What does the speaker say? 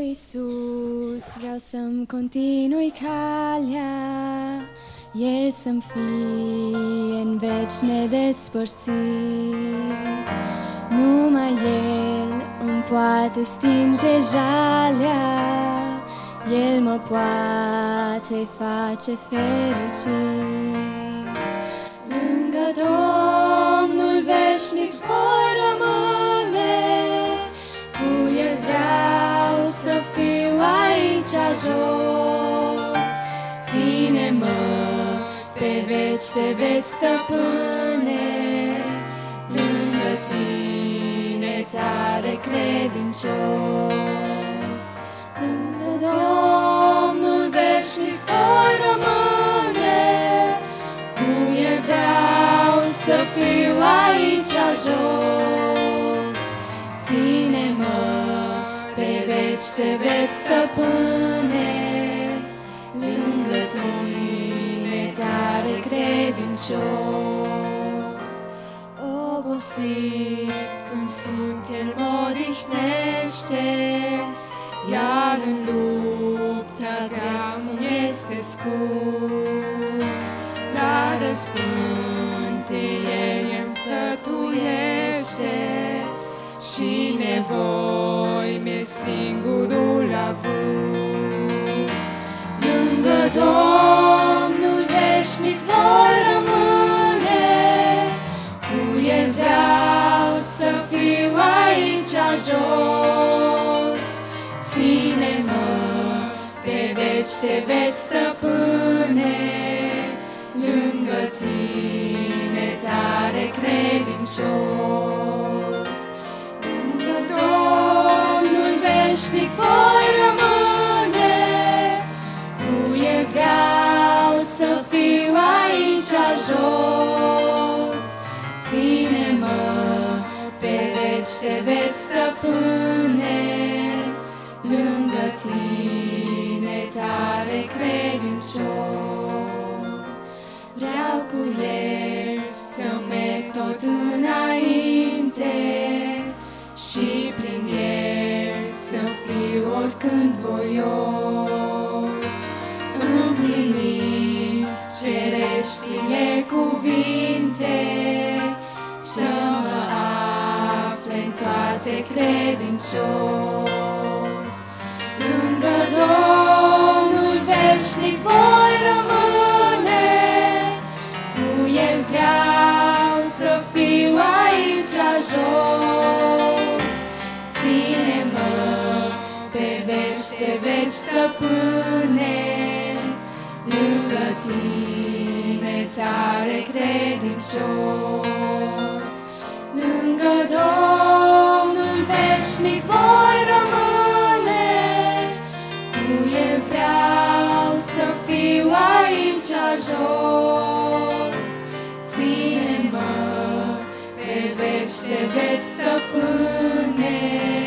Iisus, vreau să-mi continui calea, El să-mi fie în veci nedespărțit. Numai El îmi poate stinge jalea, El mă poate face fericit. Lângă Domnul veșnic voi rămâne, cu El vreau să fiu aici jos. Ține-mă pe veci, te vei stăpâne, lângă Tine tare credincios. Lângă Domnul veșnic voi rămâne, cu El vreau să fiu aici jos. Ține-mă pe veci, te vei stăpâne, lângă Tine tare credincios. Obosit când sunt, El mă odihnește, iar în lupta grea îmi este scurt. La răspânte El îmi stătuiește, și nevoi mi-e singurul avut. Lângă Domnul veșnic voi rămâne, cu El vreau să fiu aici jos. Ține-mă pe veci, te veți stăpâne, lângă Tine tare credincios. Lângă Domnul veșnic voi rămâne, cu El vreau să fiu aici jos. Ține-mă pe veci, te veți stăpâne, lângă Tine tare credincios. Vreau cu El să merg tot înainte, și prin El să fiu oricând voios, împlinind cereștile cuvinte, să mă afle în toate credincios. Lângă Domnul veșnic voi rămâne, cu El vreau să fiu aici jos. Ține-mă pe veci, te veci stăpâne, lângă Tine tare credincios. Lângă Domnul veșnic voi rămâne, cu El vreau să fiu aici jos. Ține-mă pe veci, te veți stăpâne,